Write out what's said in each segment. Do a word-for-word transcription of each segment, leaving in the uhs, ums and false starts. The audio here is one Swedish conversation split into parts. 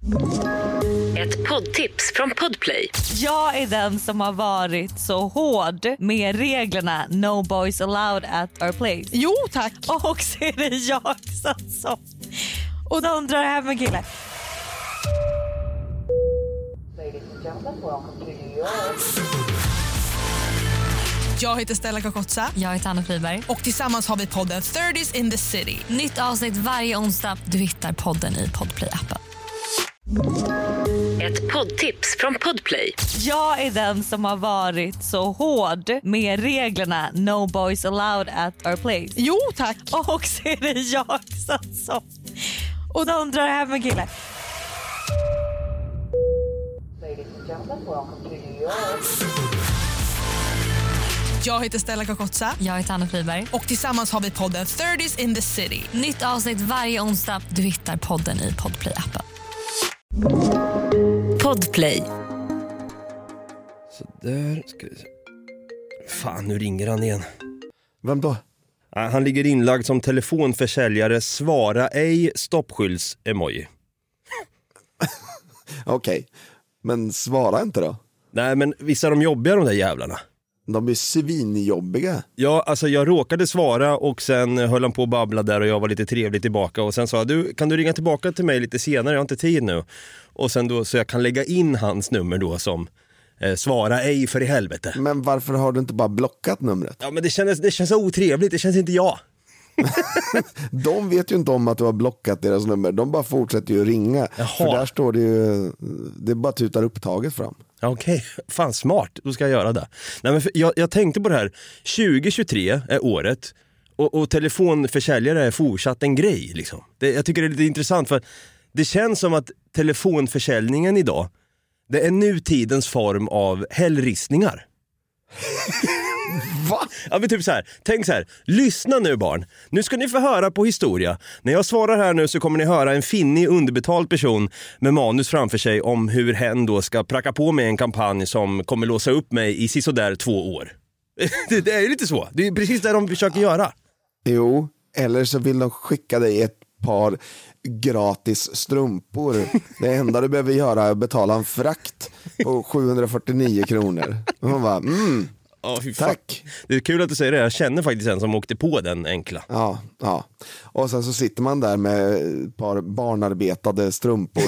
Ett poddtips från Podplay. Jag är den som har varit så hård med reglerna No Boys Allowed at our place. Jo, tack. Och så är det jag som... Och de drar hem en kille. Jag heter Stella Kakotsa. Jag heter Anna Friberg. Och tillsammans har vi podden thirties in the city. Nytt avsnitt varje onsdag. Du hittar podden i Podplay-appen. Ett poddtips från Podplay. Jag är den som har varit så hård med reglerna No Boys Allowed at our place. Jo, tack. Och så är det jag som... Och de drar hem en kille. Jag heter Stella Kakotsa. Jag heter Anna Friberg. Och tillsammans har vi podden thirties in the city. Nytt avsnitt varje onsdag. Du hittar podden i Podplay-appen. Podplay. Så där ska vi se. Fan, nu ringer han igen. Vem då? Ah, han ligger inlagd som telefonförsäljare. Svara ej, stoppskylds emoji. Okej, okay. Men svara inte då. Nej, men vissa är de jobbiga, de där jävlarna. De är svinjobbiga. Ja, alltså jag råkade svara och sen höll han på att babbla där och jag var lite trevlig tillbaka. Och sen sa du, kan du ringa tillbaka till mig lite senare? Jag har inte tid nu. Och sen då, så jag kan lägga in hans nummer då som eh, svara ej för i helvete. Men varför har du inte bara blockat numret? Ja, men det känns, det känns så otrevligt, det känns inte jag. De vet ju inte om att du har blockat deras nummer. De bara fortsätter ju ringa. Jaha. För där står det ju, det bara tutar upptaget fram. Okej, okay. Fan smart, då ska jag göra det. Nej, men jag, jag tänkte på det här, tjugo tjugotre är året och, och telefonförsäljare är fortsatt en grej liksom. Det, jag tycker det är lite intressant för det känns som att telefonförsäljningen idag, det är nutidens form av hällristningar. Va? Ja, men typ så här. Tänk så här. Lyssna nu barn. Nu ska ni få höra på historia. När jag svarar här nu så kommer ni höra en finnig underbetald person med manus framför sig om hur hen då ska pracka på mig en kampanj som kommer låsa upp mig i sisådär två år. det, det är ju lite så. Det är precis det de försöker göra. Jo, eller så vill de skicka dig ett par gratis strumpor. Det enda du behöver göra är att betala en frakt på sjuhundrafyrtionio kronor. Och man bara, mm. Oh, tack. Det är kul att du säger det. Jag känner faktiskt en som åkte på den enkla. Ja, ja. Och sen så sitter man där med ett par barnarbetade strumpor.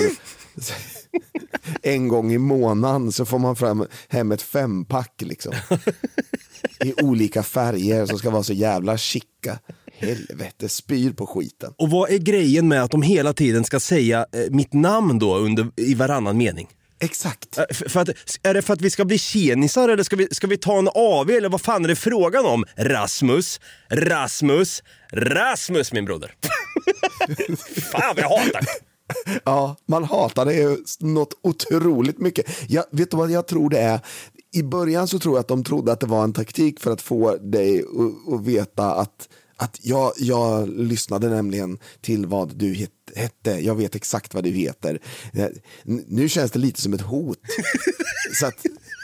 En gång i månaden så får man fram hem ett fempack liksom. I olika färger som ska vara så jävla chicka. Helvete, spyr på skiten. Och vad är grejen med att de hela tiden ska säga eh, mitt namn då under, i varannan mening? Exakt. För, för att, är det för att vi ska bli tjenisar eller ska vi, ska vi ta en A V eller vad fan är det frågan om? Rasmus, Rasmus, Rasmus min broder. Fan vad jag hatar det. Ja, man hatar det ju något otroligt mycket. Jag, vet du vad jag tror det är? I början så tror jag att de trodde att det var en taktik för att få dig att, att veta att, att jag, jag lyssnade nämligen till vad du het, hette. Jag vet exakt vad du heter. Nu känns det lite som ett hot. Så att,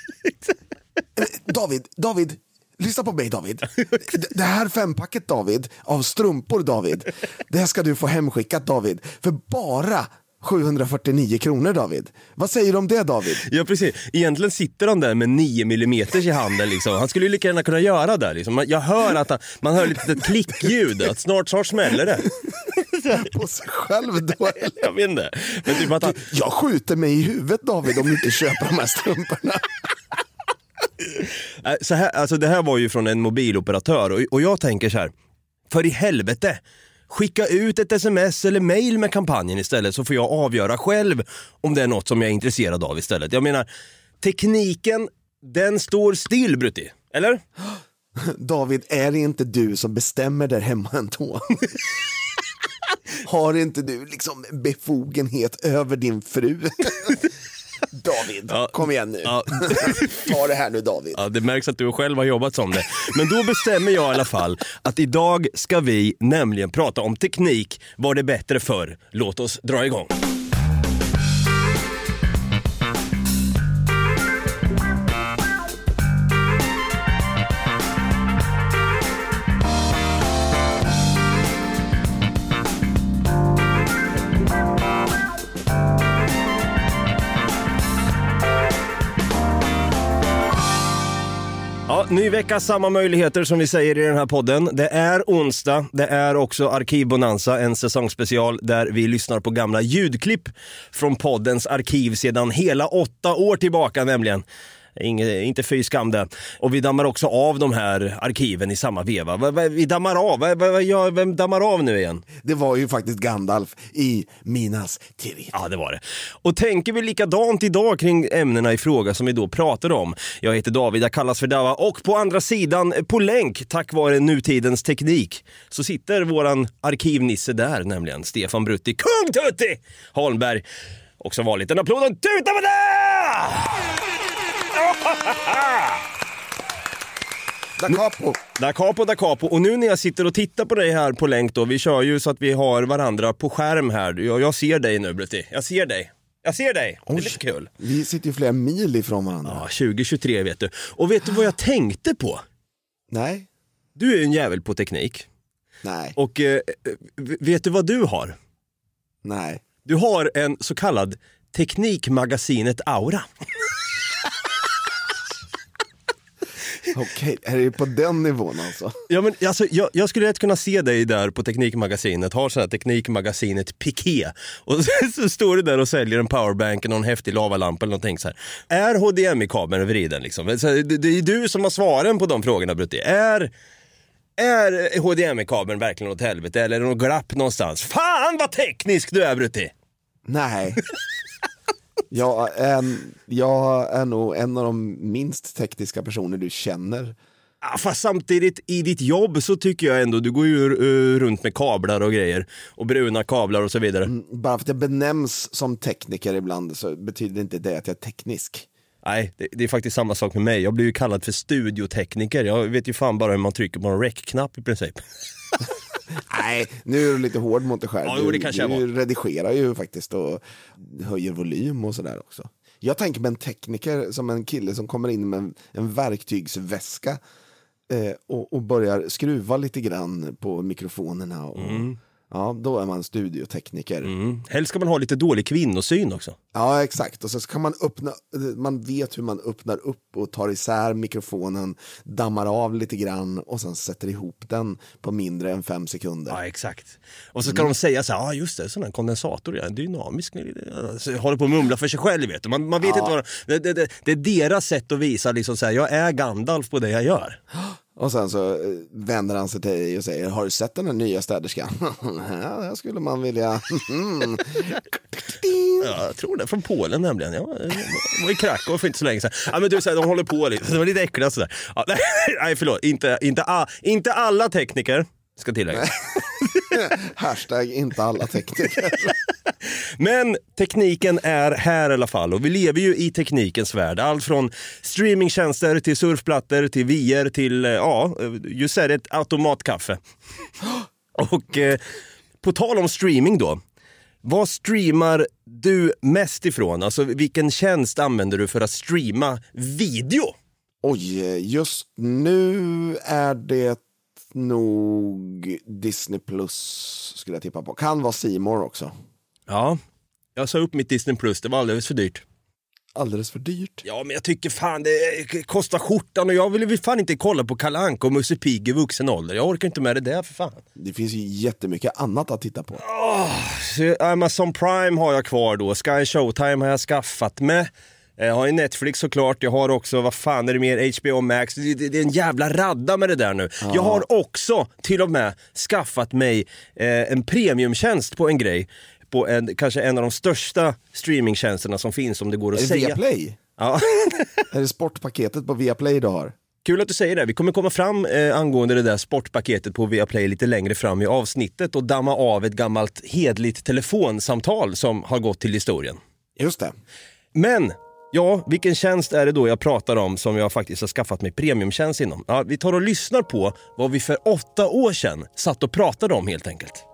David, David, lyssna på mig David. Det här fempacket David, av strumpor David, det här ska du få hemskickat David. För bara sjuhundrafyrtionio kronor David. Vad säger du om det David? Ja precis, egentligen sitter han där med nio millimeter i handen liksom. Han skulle ju lika gärna kunna göra det liksom. Jag hör att han, man hör lite klickljud, att snart snart smäller det. På sig själv då eller? Jag vet inte. Men typ att han... Jag skjuter mig i huvudet David om du inte köper de här strumporna. Så här, alltså det här var ju från en mobiloperatör och, och jag tänker så här, för i helvete, skicka ut ett sms eller mail med kampanjen istället så får jag avgöra själv om det är något som jag är intresserad av istället. Jag menar, tekniken, den står still Brutti, eller? David, är det inte du som bestämmer där hemma ändå? Har inte du liksom befogenhet över din fru? David, ja, kom igen nu. Ja. Ta det här nu David. Ja, det märks att du själv har jobbat som det. Men då bestämmer jag i alla fall att idag ska vi nämligen prata om teknik. Var det bättre förr? Låt oss dra igång. Ja, ny vecka, samma möjligheter som vi säger i den här podden. Det är onsdag, det är också Arkivbonanza, en säsongsspecial där vi lyssnar på gamla ljudklipp från poddens arkiv sedan hela åtta år tillbaka nämligen. Inge, inte fy skam det. Och vi dammar också av de här arkiven i samma veva. Vi dammar av, vem dammar av nu igen? Det var ju faktiskt Gandalf i Minas Tirith. Ja, det var det. Och tänker vi likadant idag kring ämnena i fråga som vi då pratade om. Jag heter David, jag kallas för Dava, och på andra sidan på länk, tack vare nutidens teknik, så sitter våran arkivnisse där, nämligen Stefan Brutti, Kung Tutti Holmberg. Och som vanligt en applåd och tuta med det! Da capo. Da capo, da capo. Och nu när jag sitter och tittar på dig här på länk då, vi kör ju så att vi har varandra på skärm här. Jag, jag ser dig nu, Brutti. Jag ser dig. Jag ser dig. Det är lite kul. Vi sitter ju flera mil ifrån varandra. Ja, tjugo tjugotre vet du. Och vet du vad jag tänkte på? Nej. Du är en jävel på teknik. Nej. Och eh, vet du vad du har? Nej. Du har en så kallad Teknikmagasinet Aura. Okej, är det på den nivån alltså? Ja, men alltså, jag, jag skulle rätt kunna se dig där på Teknikmagasinet, har sån här Teknikmagasinet Piqué, och så, så står du där och säljer en powerbank och någon häftig lavalampa eller någonting så här. Är H D M I-kabeln vriden liksom? Så det, det är du som har svaren på de frågorna, Brutti. Är, är H D M I-kabeln verkligen åt helvete eller är det något glapp någonstans? Fan vad teknisk du är, Brutti! Nej. Jag är, jag är nog en av de minst tekniska personer du känner. Ja, fast samtidigt i ditt jobb så tycker jag ändå, du går ju uh, runt med kablar och grejer och bruna kablar och så vidare. Mm, bara för att jag benämns som tekniker ibland så betyder inte det att jag är teknisk. Nej, det, det är faktiskt samma sak med mig. Jag blir ju kallad för studiotekniker. Jag vet ju fan bara hur man trycker på en rec-knapp i princip. Nej, nu är du lite hård mot dig själv. Ja, jo, det kanske du jag du redigerar ju faktiskt och höjer volym och sådär också. Jag tänker med en tekniker som en kille som kommer in med en, en verktygsväska eh, och, och börjar skruva lite grann på mikrofonerna. Och, mm. Ja, då är man studiotekniker. Mm. Helst ska man ha lite dålig kvinnosyn också. Ja, exakt. Och så kan man öppna, man vet hur man öppnar upp och tar isär mikrofonen, dammar av lite grann och sen sätter ihop den på mindre än fem sekunder. Ja, exakt. Och så ska mm. de säga så här, ja ah, just det, sån här kondensator, ja, dynamisk. Så håller på att mumla för sig själv, vet du. Man, man vet ja. inte vad det, det, det, det är deras sätt att visa liksom så här, jag är Gandalf på det jag gör. Och sen så vänder han sig till dig och säger, har du sett den här nya städerskan? Ja, det skulle man vilja. Mm. Ja, jag tror det, från Polen nämligen. Jag var, jag var i Krakow för inte så länge sedan. Ja, men du säger, de håller på lite. Det var lite äckligt sådär. Ja, nej, förlåt. Inte, inte, inte alla tekniker ska tillägga. Hashtag inte alla tekniker. Men tekniken är här i alla fall och vi lever ju i teknikens värld. Allt från streamingtjänster till surfplattor till V R till, ja, just är det ett automatkaffe. Och eh, på tal om streaming då, vad streamar du mest ifrån? Alltså vilken tjänst använder du för att streama video? Oj, just nu är det nog Disney Plus skulle jag tippa på. Kan vara C More också. Ja, jag sa upp mitt Disney Plus, det var alldeles för dyrt. Alldeles för dyrt? Ja, men jag tycker fan det kostar skjortan och jag vill fan inte kolla på Kalle Anka och Musse Pigg i vuxen ålder. Jag orkar inte med det där för fan. Det finns ju jättemycket annat att titta på. Oh, Amazon Prime har jag kvar då, Sky Showtime har jag skaffat med. Jag har ju Netflix såklart, jag har också, vad fan är det mer, H B O Max, det, det, det är en jävla radda med det där nu. Ja. Jag har också till och med skaffat mig eh, en premiumtjänst på en grej, på en, kanske en av de största streamingtjänsterna som finns, om det går att är det säga. Viaplay? Ja. Är det sportpaketet på Viaplay du har? Kul att du säger det. Vi kommer komma fram eh, angående det där sportpaketet på Viaplay lite längre fram i avsnittet och damma av ett gammalt hedligt telefonsamtal som har gått till historien. Just det. Men ja, vilken tjänst är det då jag pratar om som jag faktiskt har skaffat mig premiumtjänst inom? Ja, vi tar och lyssnar på vad vi för åtta år sedan satt och pratade om helt enkelt.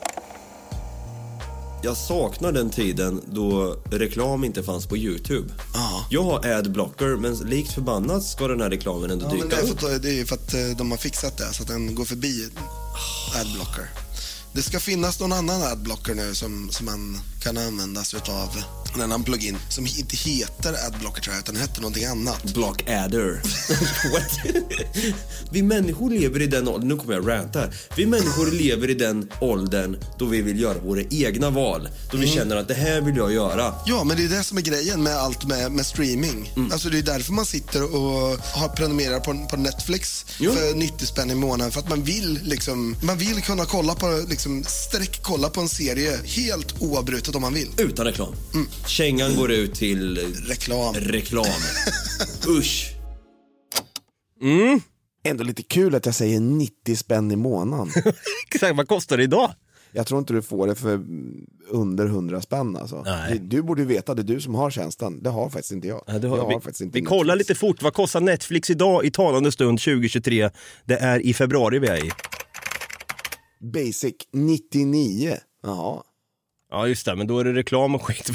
Jag saknar den tiden då reklam inte fanns på YouTube. Ja. Jag har adblocker, men likt förbannat ska den här reklamen ändå ja, dyka men det är upp. för att, det är för att de har fixat det så att den går förbi adblocker. Det ska finnas någon annan adblocker nu som, som man kan användas utav en annan plugin som inte heter Adblocker tror jag, utan heter någonting annat. Blockadder. What? Vi människor lever i den åldern, nu kommer jag ranta här. Vi människor lever i den åldern då vi vill göra våra egna val. Då vi mm. känner att det här vill jag göra. Ja, men det är det som är grejen med allt med, med streaming. Mm. Alltså det är därför man sitter och har prenumererat på, på Netflix jo. för nittio spänn i månaden. För att man vill liksom, man vill kunna kolla på, liksom sträck kolla på en serie helt oavbrutet om man vill. Utan reklam. Mm. Kängan går ut till reklam. Reklam. Usch. Mm. Ändå lite kul att jag säger nittio spänn i månaden. Exakt, vad kostar det idag? Jag tror inte du får det för under hundra spänn alltså. Nej. Du borde ju veta, det är du som har tjänsten. Det har faktiskt inte jag. Ja, det har, jag vi, har faktiskt inte vi kollar lite fort, vad kostar Netflix idag i talande stund tjugo tjugotre? Det är i februari vi är i. Basic nittionio. Jaha. Ja just det, men då är det reklam och skit.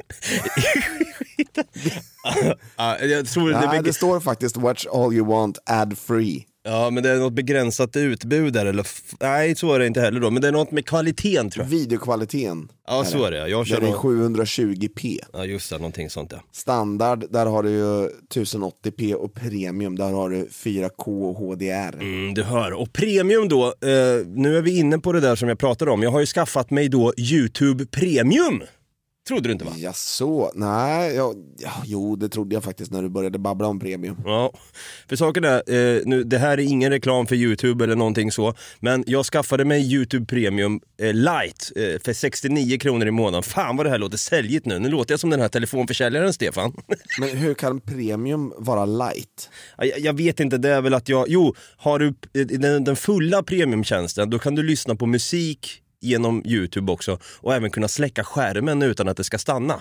ja, jag tror Nej, det, be- det står faktiskt watch all you want ad free. Ja, men det är något begränsat utbud där eller f- nej, så är det inte heller då, men det är något med kvaliteten tror jag. Videokvaliteten. Ja, så är det. Jag kör det är någon... sjuhundratjugo p. Ja, just det, någonting sånt ja. Standard, där har du ju tusen åttio p och premium, där har du fyra K och H D R. Mm, du hör. Och premium då, eh, nu är vi inne på det där som jag pratade om. Jag har ju skaffat mig då YouTube Premium. Trodde du inte va? Ja så, nej, jag, ja, jo det trodde jag faktiskt när du började babbla om premium. Ja, för saken är, eh, nu, det här är ingen reklam för YouTube eller någonting så, men jag skaffade mig YouTube Premium eh, Lite eh, för sextionio kronor i månaden. Fan vad det här låter säljigt nu, nu låter jag som den här telefonförsäljaren Stefan. Men hur kan premium vara light? Jag, jag vet inte, det är väl att jag, jo, har du den, den fulla premiumtjänsten, då kan du lyssna på musik genom YouTube också och även kunna släcka skärmen utan att det ska stanna.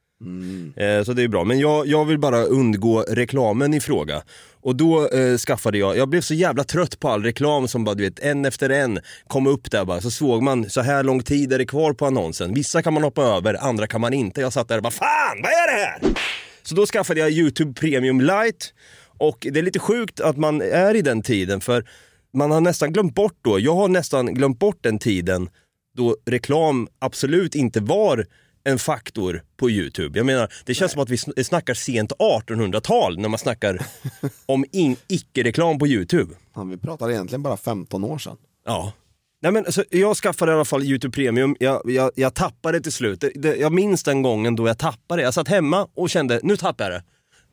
Mm. Eh, så det är bra. Men jag, jag vill bara undgå reklamen i fråga. Och då eh, skaffade jag, jag blev så jävla trött på all reklam som bara du vet, en efter en kom upp där bara. Så såg man, så här lång tid är det kvar på annonsen. Vissa kan man hoppa över, andra kan man inte. Jag satt där och bara, fan, vad är det här? Så då skaffade jag YouTube Premium Lite. Och det är lite sjukt att man är i den tiden, för man har nästan glömt bort då, jag har nästan glömt bort den tiden då reklam absolut inte var en faktor på YouTube. Jag menar, det känns Nej. som att vi snackar sent artonhundratal när man snackar om in- icke-reklam på YouTube. Ja, vi pratar egentligen bara femton år sedan. Ja. Nej, men alltså, jag skaffade i alla fall YouTube Premium. Jag, jag, jag tappade det till slut. Det, det, jag minns den gången då jag tappade det. Jag satt hemma och kände, nu tappar jag det.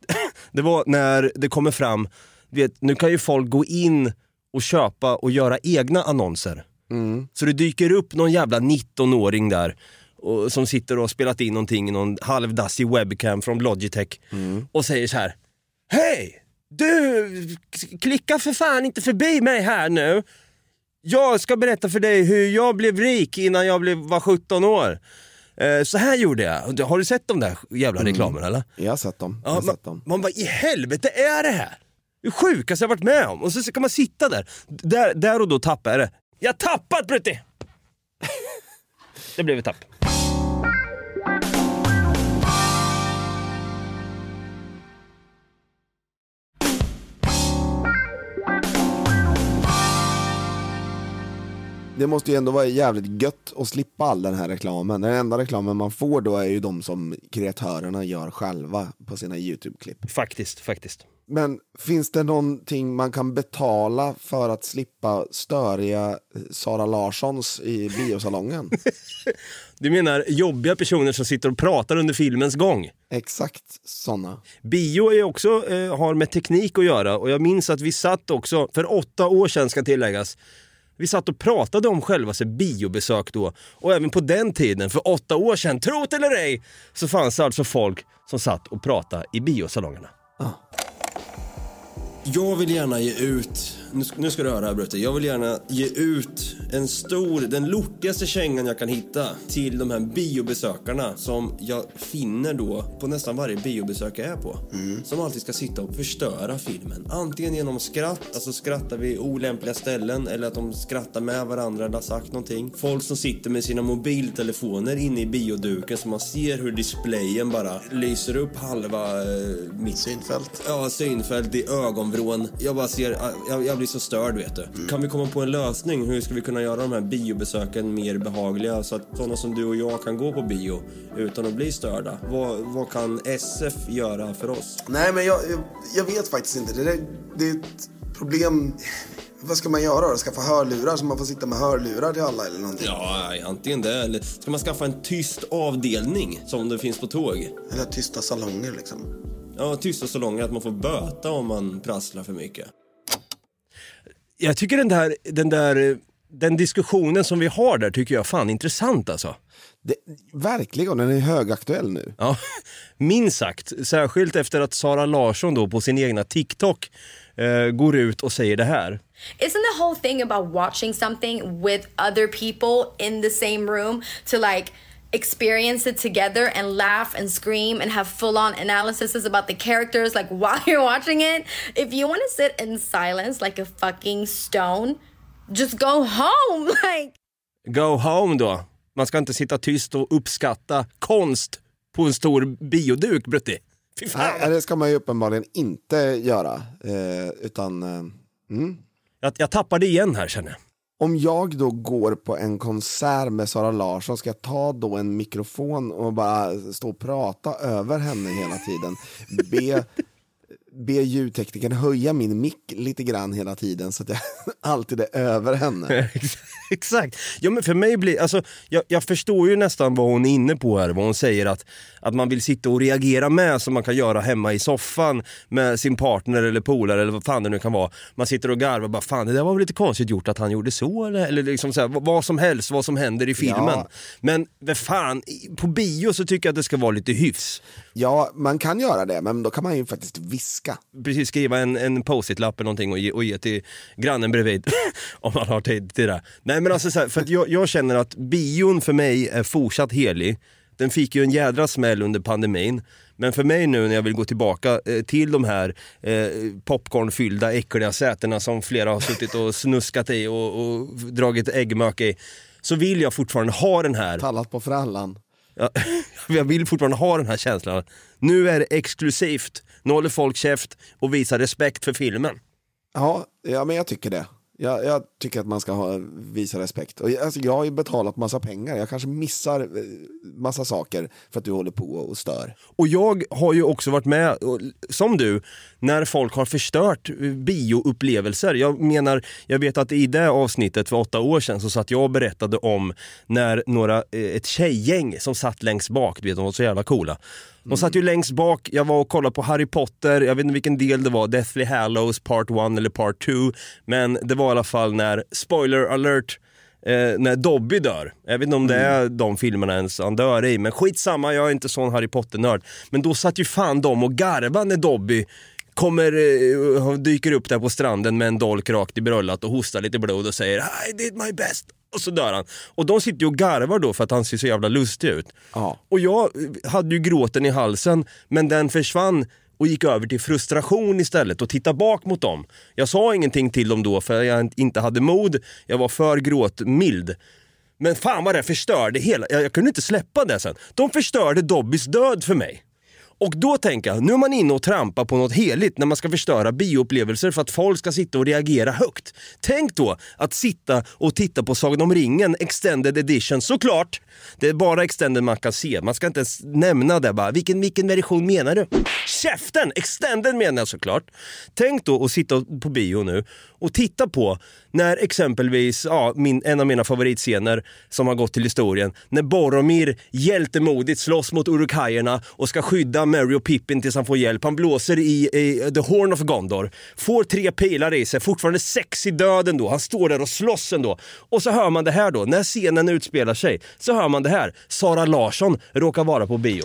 Det var när det kommer fram, vet, nu kan ju folk gå in och köpa och göra egna annonser. Mm. Så det dyker upp någon jävla nittonåring där och, som sitter och har spelat in någonting i någon halvdassig webcam från Logitech mm. och säger så här: hej, du, klicka för fan inte förbi mig här nu. Jag ska berätta för dig hur jag blev rik innan jag blev, var sjutton år. Eh, så här gjorde jag. Har du sett de där jävla reklamerna mm. eller? Jag har sett dem. Jag har ja, sett man, dem. man bara, i helvete är det här? Det sjukaste jag varit med om. Och så kan man sitta där. Där, där och då tappar jag det. Jag tappat, Brutti! Det blev ett tapp. Det måste ju ändå vara jävligt gött att slippa all den här reklamen. Den enda reklamen man får då är ju de som kreatörerna gör själva på sina YouTube-klipp. Faktiskt, faktiskt. Men finns det någonting man kan betala för att slippa störiga Sara Larssons i biosalongen? Du menar jobbiga personer som sitter och pratar under filmens gång? Exakt såna. Bio är också, eh, har med teknik att göra. Och jag minns att vi satt också, för åtta år sedan ska tilläggas, vi satt och pratade om själva sig biobesök då. Och även på den tiden, för åtta år sedan, tro det eller ej, så fanns det alltså folk som satt och pratade i biosalongerna. Ah. Jag vill gärna ge ut, nu ska, nu ska du höra här Brutte, jag vill gärna ge ut en stor, den lortigaste kängan jag kan hitta till de här biobesökarna som jag finner då på nästan varje biobesök jag är på. Mm. Som alltid ska sitta och förstöra filmen. Antingen genom skratt, alltså skrattar vi olämpliga ställen, eller att de skrattar med varandra eller har sagt någonting. Folk som sitter med sina mobiltelefoner inne i bioduken så man ser hur displayen bara lyser upp halva eh, mitt synfält. Ja, synfält i ögon. Jag bara ser, jag, jag blir så störd, vet du. Mm. Kan vi komma på en lösning? Hur ska vi kunna göra de här biobesöken mer behagliga så att sådana som du och jag kan gå på bio utan att bli störda? Vad, vad kan S F göra för oss? Nej, men jag, jag, jag vet faktiskt inte. Det, det är ett problem. Vad ska man göra då? Skaffa hörlurar så man får sitta med hörlurar till alla eller någonting? Ja, antingen det. Eller ska man skaffa en tyst avdelning som det finns på tåg? Eller tysta salonger liksom. Ja, tysta salonger, att man får böta om man prasslar för mycket. Jag tycker den där, den där den diskussionen som vi har där tycker jag fan intressant alltså. Det, verkligen, den är högaktuell nu. Ja, minst sagt. Särskilt efter att Sara Larsson då på sin egna TikTok eh, går ut och säger det här. Isn't the whole thing about watching something with other people in the same room to like experience it together and laugh and scream and have full-on analysis about the characters like while you're watching it? If you want to sit in silence like a fucking stone, just go home. Like Go home då. Man ska inte sitta tyst och uppskatta konst på en stor bioduk, Brutti. Fy fan. Nej, det ska man ju uppenbarligen inte göra. Eh, utan... Eh, mm. jag, jag tappar det igen här, känner jag. Om jag då går på en konsert med Sara Larsson, ska jag ta då en mikrofon och bara stå och prata över henne hela tiden? Be, be ljudteknikern höja min mick lite grann hela tiden så att jag alltid är över henne. Exakt. Ja, men för mig blir, alltså, jag, jag förstår ju nästan vad hon är inne på här. Vad hon säger att, att man vill sitta och reagera med som man kan göra hemma i soffan med sin partner eller polare eller vad fan det nu kan vara. Man sitter och garvar och bara, fan det där var väl lite konstigt gjort att han gjorde så eller, eller liksom så här, vad som helst, vad som händer i filmen. Ja. Men vad fan, på bio så tycker jag att det ska vara lite hyfs. Ja, man kan göra det, men då kan man ju faktiskt viska. Precis, skriva en, en post-it-lapp eller någonting och ge, och ge till grannen bredvid om man har tid till det. Nej, men alltså så här, för att jag, jag känner att bion för mig är fortsatt helig. Den fick ju en jädra smäll under pandemin. Men för mig nu när jag vill gå tillbaka eh, till de här eh, popcornfyllda äckliga sätena som flera har suttit och snuskat i och, och dragit äggmök i, så vill jag fortfarande ha den här. Tallat på frallan. Ja, jag vill fortfarande ha den här känslan. Nu är det exklusivt. Nu håller folk käft och visar respekt för filmen. Ja, ja men jag tycker det. Jag, jag tycker att man ska ha, visa respekt. Och, alltså, jag har ju betalat massa pengar. Jag kanske missar massa saker för att du håller på och stör. Och jag har ju också varit med, som du, när folk har förstört bioupplevelser. Jag menar, jag vet att i det avsnittet för åtta år sedan så satt jag och berättade om när några, ett tjejgäng som satt längst bak, du vet, de var så jävla coola. De satt ju längst bak, jag var och kollade på Harry Potter, jag vet inte vilken del det var, Deathly Hallows part one eller part two, men det var i alla fall när, spoiler alert, eh, när Dobby dör. Jag vet inte om det är de filmerna ens han dör i, men skitsamma, jag är inte sån Harry Potter-nörd. Men då satt ju fan de och garva när Dobby kommer, eh, dyker upp där på stranden med en dolk rakt i bröllat och hostar lite blod och säger I did my best. Och så dör han. Och de sitter ju och garvar då för att han ser så jävla lustig ut. Ja. Och jag hade ju gråten i halsen, men den försvann och gick över till frustration istället och titta bak mot dem. Jag sa ingenting till dem då för jag inte hade mod. Jag var för gråtmild. Men fan vad det förstörde hela. Jag, jag kunde inte släppa det sen. De förstörde Dobbys död för mig. Och då tänker jag, nu är man inne och trampar på något heligt när man ska förstöra bioupplevelser för att folk ska sitta och reagera högt. Tänk då att sitta och titta på Sagan om ringen Extended Edition, såklart. Det är bara Extended man kan se. Man ska inte ens nämna det bara. Vilken, vilken version menar du? Käften! Extended menar jag såklart. Tänk då att sitta på bio nu och titta på när exempelvis ja, min, en av mina favoritscener som har gått till historien, när Boromir hjältemodigt slåss mot Uruk-hajerna och ska skydda Merry och Pippin tills han får hjälp. Han blåser i, i The Horn of Gondor, får tre pilar i sig, fortfarande sex i döden då. Han står där och slåss ändå. Och så hör man det här då, när scenen utspelar sig, så hör man det här. Sara Larsson råkar vara på bio.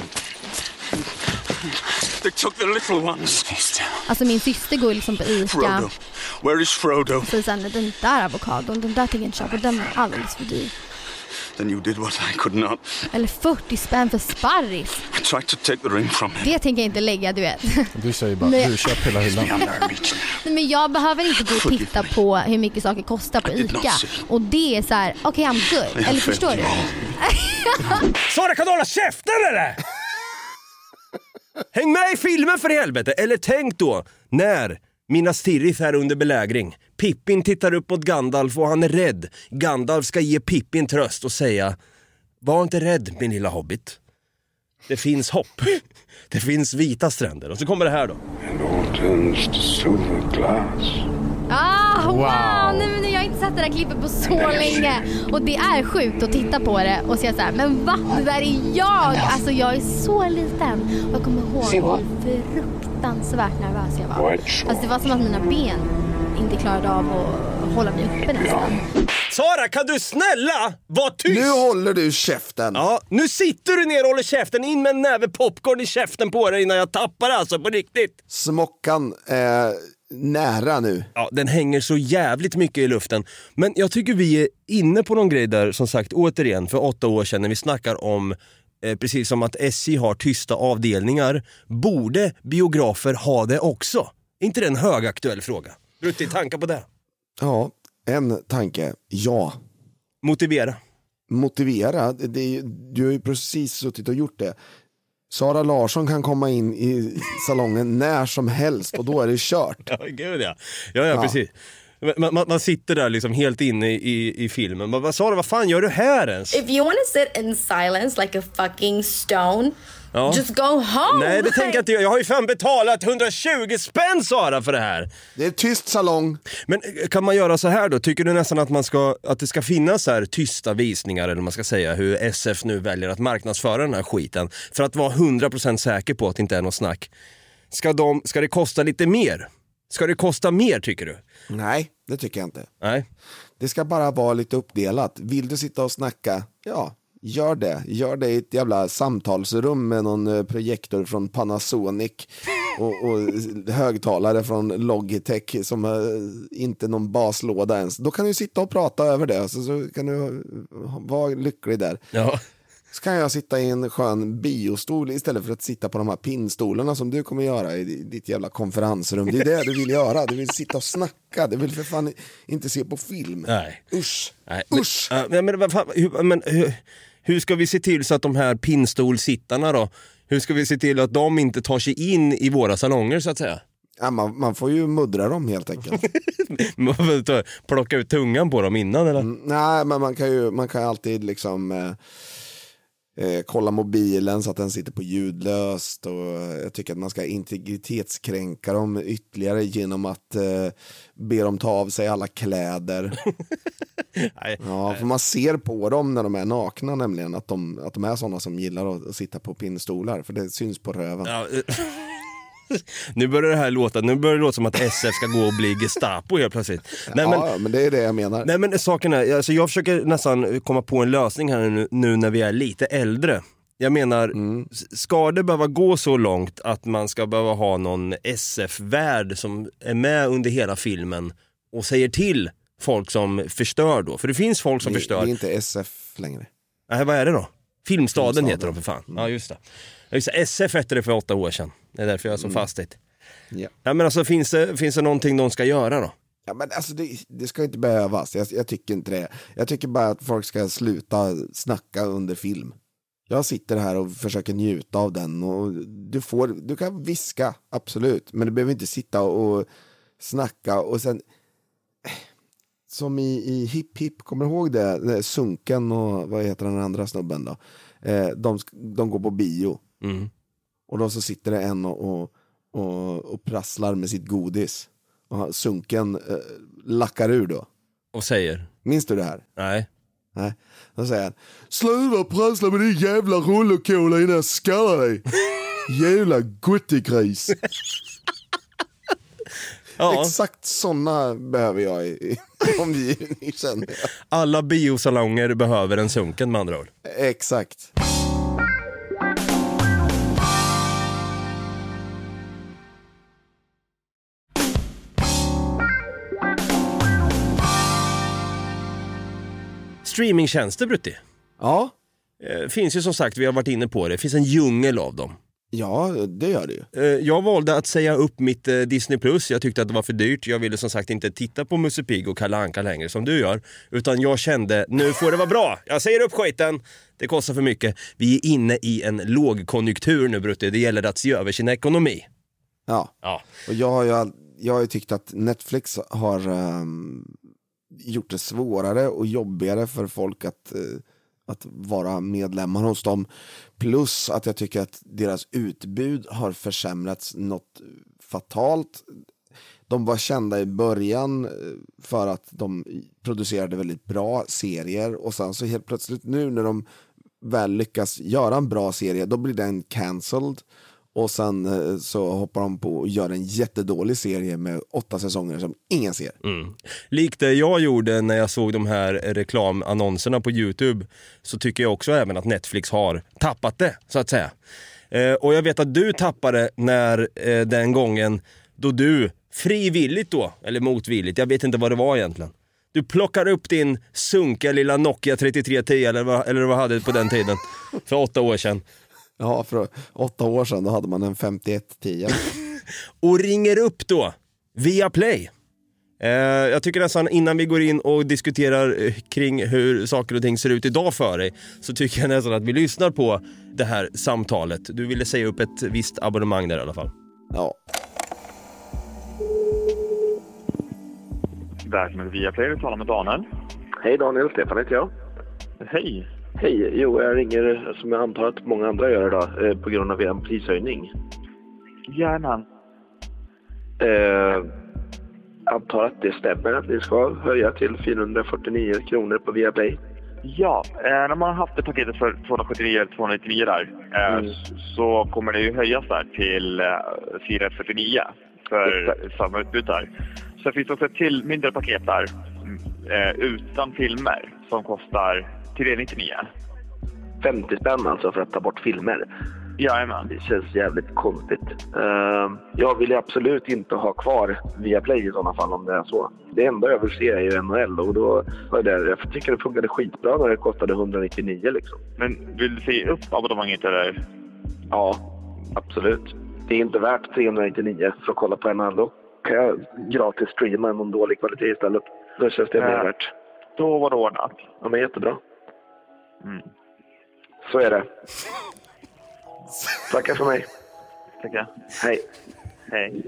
They took the little ones. Alltså min syster går liksom på Ica. Frodo. Where is Frodo? Så sen den där avokadon, den där tänker jag inte köpa, den är alldeles för dyr. Then you did what I could not. Eller fyrtio spänn för sparris. I tried to take the ring from him. Det tänker jag inte lägga, du vet. Du säger bara, Nej. du köper hela hyllan. Nej, men jag behöver inte gå och titta på hur mycket saker kostar på Ica. Och det är så här, okej, okay, I'm good. Eller förstår du? Sara, kan du hålla käften eller? Häng med i filmen för helvete. Eller tänk då när Minas Tirith är under belägring. Pippin tittar upp mot Gandalf och han är rädd. Gandalf ska ge Pippin tröst och säga: var inte rädd, min lilla hobbit. Det finns hopp. Det finns vita stränder. Och så kommer det här då. And all turns to silver glass. Ah, wow! wow. Nej, men jag har inte sett det där klippet på så länge. Och det är sjukt att titta på det och säga så här: men va? Det där är jag! Alltså jag är så liten. Och jag kommer ihåg hur fruktansvärt nervös jag var. Alltså det var som att mina ben inte klarade av att hålla mig uppe nästan. Sara, kan du snälla vara tyst? Nu håller du käften. Ja, nu sitter du ner och håller käften. In med en näve popcorn i käften på dig innan jag tappar, alltså, på riktigt. Smockan är nära nu. Ja, den hänger så jävligt mycket i luften. Men jag tycker vi är inne på någon grej där, som sagt, återigen, för åtta år sedan när vi snackar om eh, precis som att S J har tysta avdelningar. Borde biografer ha det också? Är inte det en högaktuell fråga? Brutti, tankar på det? Ja, en tanke. Ja. Motivera. Motivera? Det är, du har ju precis suttit och gjort det. Sara Larsson kan komma in i salongen när som helst och då är det kört. Ja, gud ja. Ja, ja, ja. Precis. Man, man, man sitter där liksom helt inne i, i filmen. Man, Sara, vad fan gör du här ens? If you want to sit in silence like a fucking stone, ja. Just go home. Nej, det tänker jag inte. Jag har ju fan betalat hundratjugo spänn, Sara, för det här. Det är tyst salong. Men kan man göra så här då? Tycker du nästan att man ska, att det ska finnas så här tysta visningar, eller man ska säga hur S F nu väljer att marknadsföra den här skiten för att vara hundra procent säker på att det inte är något snack? Ska, de, ska det kosta lite mer? Ska det kosta mer, tycker du? Nej, det tycker jag inte. Nej. Det ska bara vara lite uppdelat. Vill du sitta och snacka? Ja, gör det. Gör det i ett jävla samtalsrum med någon projektor från Panasonic och, och högtalare från Logitech som är inte någon baslåda ens. Då kan du sitta och prata över det, så, så kan du vara lycklig där. Ja. Så kan jag sitta i en skön biostol istället för att sitta på de här pinnstolarna som du kommer göra i ditt jävla konferensrum. Det är det du vill göra. Du vill sitta och snacka. Du vill för fan inte se på film. Nej. Usch. Nej. Men, Usch. Uh, men, men, hur, men hur, hur ska vi se till så att de här pinnstolsittarna då, hur ska vi se till att de inte tar sig in i våra salonger, så att säga? Ja, man, man får ju muddra dem helt enkelt. Plocka ut tungan på dem innan, eller? Mm, nej, men man kan ju man kan alltid liksom eh, eh, kolla mobilen så att den sitter på ljudlöst, och jag tycker att man ska integritetskränka dem ytterligare genom att eh, be dem ta av sig alla kläder. Nej, ja, för man ser på dem när de är nakna nämligen att de, att de är sådana som gillar att, att sitta på pinnstolar, för det syns på röven. Ja, nu börjar det här låta, nu börjar det låta som att S F ska gå och bli Gestapo helt plötsligt. Nej, men, ja, men det är det jag menar. Nej, men saken är, alltså jag försöker nästan komma på en lösning här nu, nu när vi är lite äldre. Jag menar, mm. ska det behöva gå så långt att man ska behöva ha någon S F-värd som är med under hela filmen och säger till folk som förstör då? För det finns folk som det, förstör. Det är inte S F längre. Nej, vad är det då? Filmstaden, Filmstaden. heter de för fan. Mm. Ja, just det. Just det. S F hette det för åtta år sedan. Det är därför jag är så mm. fastigt. Ja. Ja, men alltså, finns det, finns det någonting de ska göra då? Ja, men alltså det, det ska inte behövas. Jag, jag tycker inte det. Jag tycker bara att folk ska sluta snacka under film. Jag sitter här och försöker njuta av den, och du får, du kan viska, absolut, men du behöver inte sitta och snacka och sen som i, i Hipp Hipp, kommer du ihåg det? det Sunken och vad heter den andra snubben då? Eh, de, de går på bio. Mm. Och då så sitter det en och, och, och, och prasslar med sitt godis. Och Sunken eh, lackar ur då. Och säger? Minns du det här? Nej. Nej. Då säger han: sluta prassla med din jävla rullkola innan jag skallar dig. Jävla guttigris. Ja. Exakt såna behöver jag i omgivningen, känner jag. Alla biosalonger behöver en Sunken, med andra ord. Exakt. Streamingtjänster, Brutti. Ja. Eh, finns ju som sagt, vi har varit inne på det. Det finns en djungel av dem. Ja, det gör det ju. Eh, jag valde att säga upp mitt eh, Disney Plus. Jag tyckte att det var för dyrt. Jag ville som sagt inte titta på Musse Pigg och Kalle Anka längre som du gör. Utan jag kände, nu får det vara bra. Jag säger upp skiten. Det kostar för mycket. Vi är inne i en lågkonjunktur nu, Brutti. Det gäller att se över sin ekonomi. Ja, ja. Och jag har ju all... jag har ju tyckt att Netflix har um, gjort det svårare och jobbigare för folk att, uh, att vara medlemmar hos dem. Plus att jag tycker att deras utbud har försämrats något fatalt. De var kända i början för att de producerade väldigt bra serier och sen så helt plötsligt nu när de väl lyckas göra en bra serie, då blir den cancelled och sen så hoppar de på och gör en jättedålig serie med åtta säsonger som ingen ser. Mm. Likt det jag gjorde när jag såg de här reklamannonserna på YouTube, så tycker jag också även att Netflix har tappat det, så att säga. Eh, och jag vet att du tappade när eh, den gången då du frivilligt då, eller motvilligt, jag vet inte vad det var egentligen. Du plockar upp din sunka lilla Nokia trettiotre tio eller vad, eller vad hade du på den tiden? För åtta år sedan. Ja, för åtta år sedan då hade man en femtioett tio. Och ringer upp då via Play. Eh, jag tycker nästan innan vi går in och diskuterar eh, kring hur saker och ting ser ut idag för dig, så tycker jag nästan att vi lyssnar på det här samtalet. Du ville säga upp ett visst abonnemang där i alla fall. Ja. Välkommen via Play, vi talar med Daniel. Hej Daniel, Stefan heter jag. Hej. Hej, jo jag ringer som jag antar att många andra gör idag eh, på grund av en prishöjning. Gärna. Eh, antar att det stämmer att ni ska höja till fyrahundrafyrtionio kronor på Viaplay. Ja, eh, när man har haft det paketet för tvåhundrasjuttionio eller tvåhundranittionio där eh, mm. så kommer det ju höjas där till eh, fyrahundrafyrtionio för samma utbud där. Så det finns också ett till mindre paket där eh, utan filmer som kostar trehundranittionio. femtio spänn alltså för att ta bort filmer. Jajamän. Det känns jävligt konstigt. Uh, jag vill absolut inte ha kvar Viaplay i sådana fall om det är så. Det enda jag vill se är ju N H L och då var det, jag tycker det funkade skitbra när det kostade etthundranittionio liksom. Men vill du se upp abonnemanget eller? Ja, absolut. Det är inte värt trehundranittionio för att kolla på N H L då. Kan jag gratis streama någon dålig kvalitet istället? Då känns det mer värt. Då var det ordnat. Ja, men jättebra. Mm. Så är det. Tackar för mig. Tackar. Hej. Hej.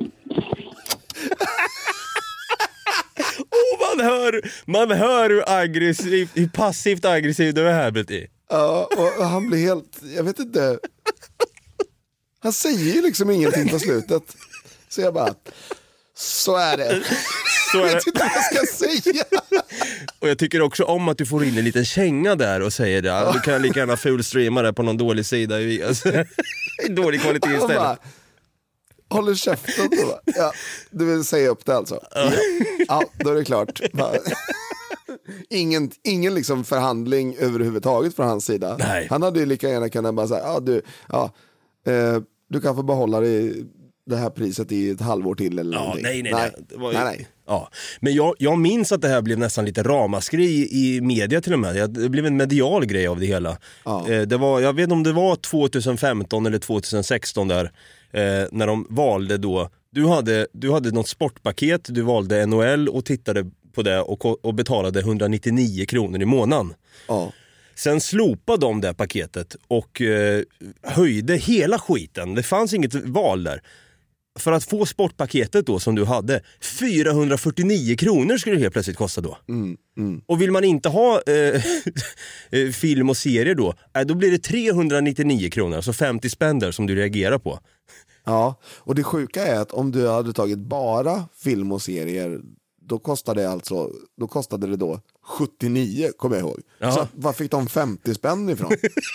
Oh, man hör, man hör hur aggressiv, hur passivt aggressiv du är här, Betty. Ja, och han blir helt, jag vet inte. Han säger ju liksom ingenting på slutet. Så jag bara, så är det. Så är det. Jag vet inte vad jag ska säga. Och jag tycker också om att du får in en liten känga där och säger det. Du kan lika gärna fullstreama det på någon dålig sida. Alltså, dålig kvalitet istället. Bara, håller käften då. Ja, du vill säga upp det alltså. Ja, ja då är det klart. Ingen, ingen liksom förhandling överhuvudtaget från hans sida. Nej. Han hade ju lika gärna kunnat bara säga, ja du, ja, eh, du kan få behålla det, det här priset i ett halvår till eller ja, någonting. Nej, nej, nej. nej. Det var ju, nej, nej. Ja. Men jag, jag minns att det här blev nästan lite ramaskri i media till och med. Det blev en medial grej av det hela. Ja. Det var, jag vet inte om det var tjugohundrafemton eller tjugohundrasexton där, eh, när de valde då. Du hade, du hade något sportpaket, du valde N H L och tittade på det och, och betalade etthundranittionio kronor i månaden. Ja. Sen slopade de det paketet och eh, höjde hela skiten. Det fanns inget val där. För att få sportpaketet då som du hade, fyrahundrafyrtionio kronor skulle det helt plötsligt kosta då. Mm, mm. Och vill man inte ha eh, film och serier då, eh, då blir det trehundranittionio kronor, alltså femtio spänn där som du reagerar på. Ja, och det sjuka är att om du hade tagit bara film och serier, då kostade det alltså, då kostade det då sjuttionio, kommer jag ihåg. Ja. Så vad fick de femtio spänn ifrån?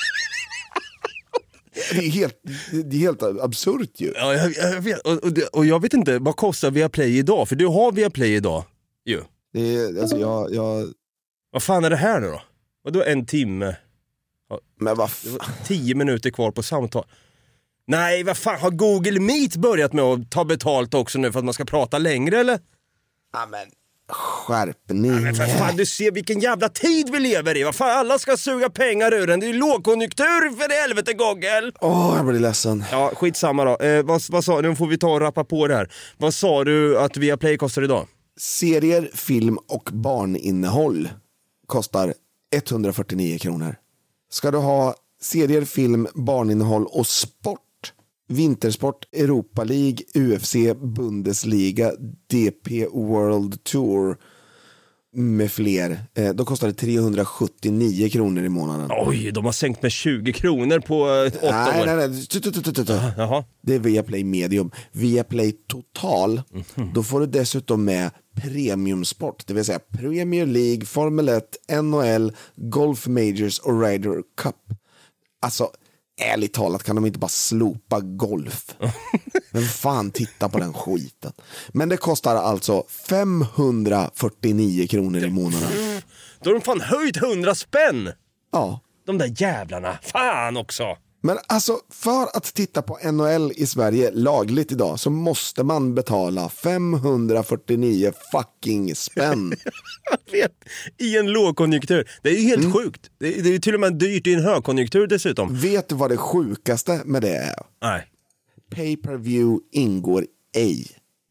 Det är helt, det är helt absurt ju. Ja, jag, jag vet. Och, och, och jag vet inte, vad kostar Viaplay idag? För du har Viaplay idag ju. Det är, alltså jag, jag... Vad fan är det här nu då? Och då en timme. Men vad fan? Tio minuter kvar på samtal. Nej, vad fan, har Google Meet börjat med att ta betalt också nu för att man ska prata längre eller? Ja men, skärpning. Ja, men för fan, du ser vilken jävla tid vi lever i. Vad fan, alla ska suga pengar ur den. Det är lågkonjunktur för helvete, Google. Åh, oh, jag blir ledsen. Ja, skitsamma då. Eh, vad, vad sa du? Nu får vi ta och rappa på det här. Vad sa du att Viaplay kostar idag? Serier, film och barninnehåll kostar etthundrafyrtionio kronor. Ska du ha serier, film, barninnehåll och sport Vintersport, Europa League, U F C, Bundesliga, D P World Tour med fler. Eh, då kostar det trehundrasjuttionio kronor i månaden. Oj, de har sänkt med tjugo kronor på åtta nej, år. Nej, nej, tut, tut, tut, tut. Jaha. Det är Viaplay Medium. Viaplay Total, mm-hmm. Då får du dessutom med premiumsport, det vill säga Premier League, Formel ett, N H L, Golf Majors och Ryder Cup. Alltså, ärligt talat kan de inte bara slopa golf. Men fan, titta på den skiten. Men det kostar alltså femhundrafyrtionio kronor i månaden. Då har de fan höjt hundra spänn. Ja. De där jävlarna, fan också. Men alltså, för att titta på N H L i Sverige lagligt idag så måste man betala femhundrafyrtionio fucking spänn. Jag vet, i en lågkonjunktur. Det är ju helt mm. sjukt. Det är, det är till och med dyrt i en högkonjunktur dessutom. Vet du vad det sjukaste med det är? Nej. Pay-per-view ingår ej.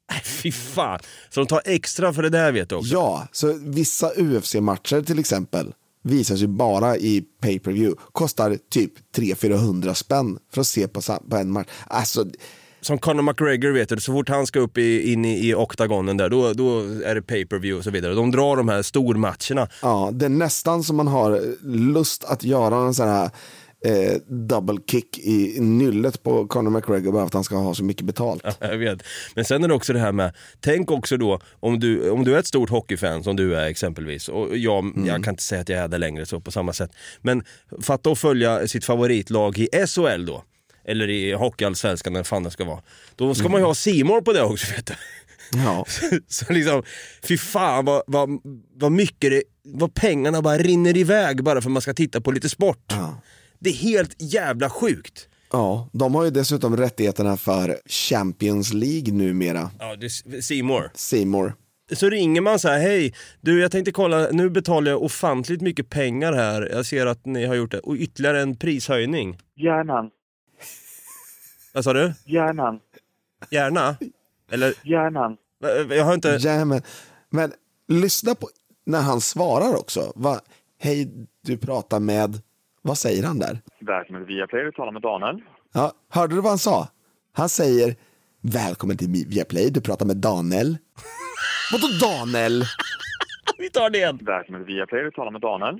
Fy fan. Så de tar extra för det där, vet du också. Ja, så vissa U F C-matcher till exempel visas ju bara i pay-per-view. Kostar typ tre till fyrahundra spänn för att se på, på en match. Alltså, som Conor McGregor, vet du, så fort han ska upp i, in i, i oktagonen där, då, då är det pay-per-view och så vidare. De drar de här stormatcherna. Ja, det är nästan som man har lust att göra en sån här eh, double kick i nyllet på Conor McGregor bara för att han ska ha så mycket betalt. Ja, jag vet. Men sen är det också det här med, tänk också då om du, om du är ett stort hockeyfan som du är exempelvis, och jag, mm. jag kan inte säga att jag är det längre så på samma sätt, men fatta att följa sitt favoritlag i S H L då, eller i hockeyallsvenskan, när fan det ska vara, då ska mm. man ju ha C More på det också, vet du. Ja. så, så liksom, fy fan vad, vad, vad mycket det, vad pengarna bara rinner iväg bara för att man ska titta på lite sport. Ja. Det är helt jävla sjukt. Ja, de har ju dessutom rättigheterna för Champions League numera. Ja, det är C More. C More. Så ringer man så här, hej, du, jag tänkte kolla, nu betalar jag ofantligt mycket pengar här. Jag ser att ni har gjort det. Och ytterligare en prishöjning. Hjärnan. Vad sa du? Hjärnan. Hjärna? Eller? Hjärnan. Jag har inte... Ja, men, men lyssna på när han svarar också. Va? Hej, du pratar med... Vad säger han där? Välkommen till Viaplay, du talar med Daniel. Ja, hörde du vad han sa? Han säger, välkommen till Viaplay, du pratar med Daniel. Vadå Daniel? Vi tar det igen. Välkommen till Viaplay, du talar med Daniel.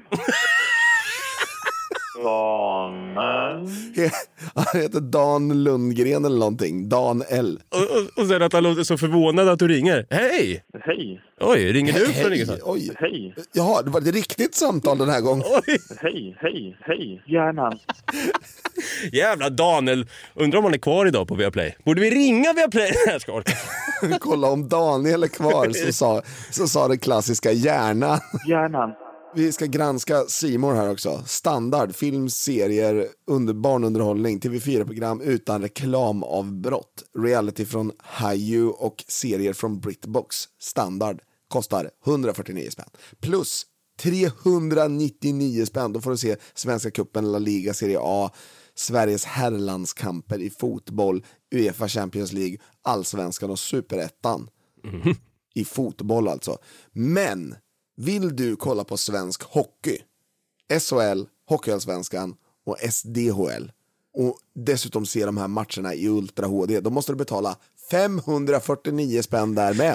Daniel. Han heter Dan Lundgren eller någonting. Dan L. Och, och, och sen att han låter så förvånad att du ringer. Hej! Hej. Oj, ringer du för inget? Oj. Hej. Jaha, det var ett riktigt samtal den här gången. Oj. Hej, hej, hej. Hjärnan. Jävla Daniel. Undrar om han är kvar idag på Viaplay. Borde vi ringa Viaplay? Jag ska orka. Kolla om Daniel är kvar, så sa, så sa det klassiska hjärnan. Hjärnan. Vi ska granska C More här också. Standard, film, serier, under barnunderhållning, T V fyra-program utan reklamavbrott. Reality från Hayu och serier från Britbox. Standard kostar hundrafyrtionio spänn. Plus trehundranittionio spänn. Då får du se Svenska cupen, La Liga, Serie A, Sveriges herrlandskamper i fotboll, UEFA Champions League, Allsvenskan och Superettan. Mm. I fotboll alltså. Men vill du kolla på svensk hockey, S H L, Hockeyallsvenskan och S D H L, och dessutom se de här matcherna i Ultra H D, då måste du betala femhundrafyrtionio spänn där med.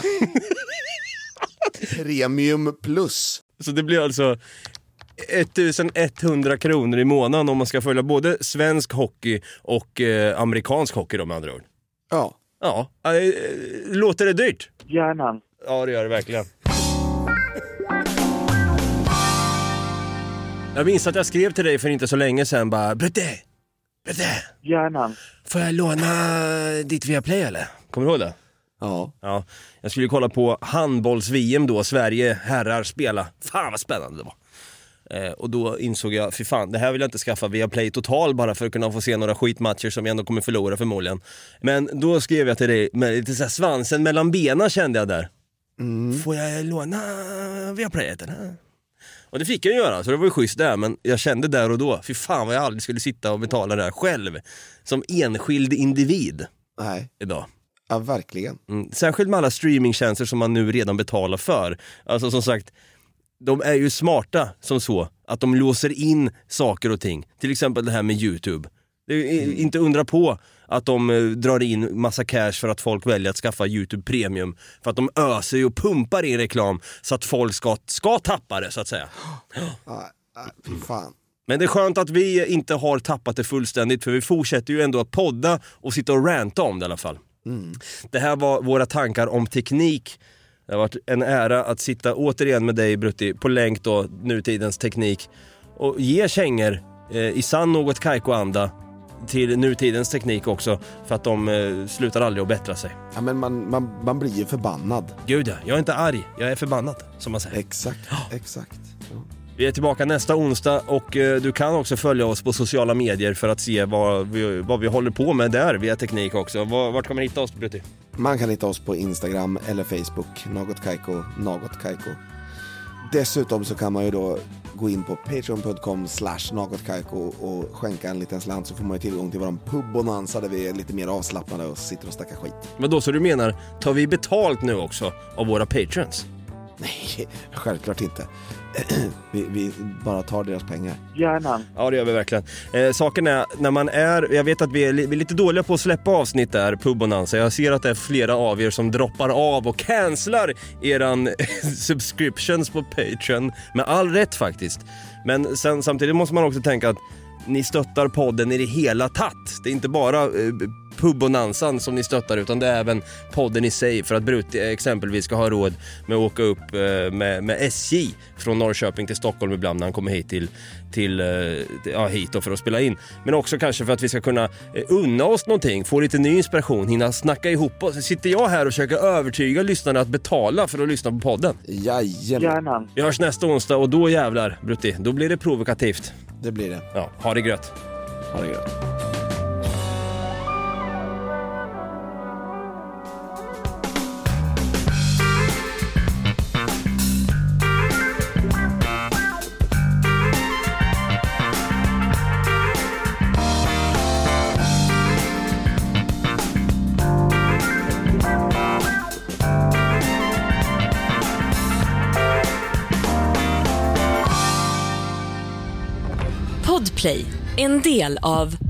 Premium plus. Så det blir alltså ettusenetthundra kronor i månaden om man ska följa både svensk hockey och eh, amerikansk hockey då, med andra ord. Ja. Ja, äh, låter det dyrt? Hjärnan. Ja, det gör det verkligen. Jag minns att jag skrev till dig för inte så länge sedan bara, Brutte, Brutte. Hjärnan. Får jag låna ditt Viaplay eller? Kommer du ihåg det? Ja. Ja. Jag skulle kolla på handbolls-V M då, Sverige herrar spela. Fan vad spännande det var. Eh, och då insåg jag, fy fan, det här vill jag inte skaffa Viaplay Total bara för att kunna få se några skitmatcher som jag ändå kommer förlora förmodligen. Men då skrev jag till dig med lite så här svansen mellan benen, kände jag där. Mm. Får jag låna Viaplay eller? Och det fick jag göra, så det var ju schysst där. Men jag kände där och då, fy fan vad jag aldrig skulle sitta och betala det här själv som enskild individ. Nej. Idag. Ja, verkligen. Mm. Särskilt med alla streamingtjänster som man nu redan betalar för. Alltså som sagt, de är ju smarta som så att de låser in saker och ting. Till exempel det här med YouTube. Det är mm. inte undra på att de eh, drar in massa cash för att folk väljer att skaffa YouTube Premium. För att de öser och pumpar in reklam så att folk ska, ska tappa det, så att säga. Ah, ah, fy fan. Men det är skönt att vi inte har tappat det fullständigt, för vi fortsätter ju ändå att podda och sitta och ranta om det i alla fall. Mm. Det här var våra tankar om teknik. Det har varit en ära att sitta återigen med dig, Brutti, på länk då, nutidens teknik. Och ge kängor eh, i sann något Kaiko-anda till nutidens teknik också, för att de eh, slutar aldrig att bättra sig. Ja, men man, man, man blir ju förbannad. Gud ja, jag är inte arg, jag är förbannad, som man säger. Exakt, exakt. Ja. Vi är tillbaka nästa onsdag och eh, du kan också följa oss på sociala medier för att se vad vi, vad vi håller på med där via teknik också. Var, vart kan man hitta oss, Brutti? Man kan hitta oss på Instagram eller Facebook, Något Kaiko, Något Kaiko. Dessutom så kan man ju då gå in på patreon dot com slash Något Kaiko och skänka en liten slant, så får man ju tillgång till våran pubbonanza där vi är lite mer avslappnade och sitter och snackar skit. Men då så du menar, tar vi betalt nu också av våra patrons? Nej, självklart inte. vi, vi bara tar deras pengar. Gärna. Ja, det gör vi verkligen. Eh, saken är, när man är, jag vet att vi är, vi är lite dåliga på att släppa avsnitt där, pubbonanza. Jag ser att det är flera av er som droppar av och cancelar eran subscriptions på Patreon. Med all rätt faktiskt. Men sen, samtidigt måste man också tänka att ni stöttar podden i det hela tatt. Det är inte bara eh, pubbonansan som ni stöttar, utan det är även podden i sig, för att Brutti exempelvis ska ha råd med att åka upp eh, med, med S J från Norrköping till Stockholm ibland när han kommer hit till, till, eh, ja, hit då för att spela in. Men också kanske för att vi ska kunna eh, unna oss någonting, få lite ny inspiration, hinna snacka ihop oss. Så sitter jag här och försöker övertyga lyssnarna att betala för att lyssna på podden. Jajamän. Vi hörs nästa onsdag och då jävlar, Brutti, då blir det provokativt. Det blir det. Ja, ha det grött. Ha det grött. Podplay, en del av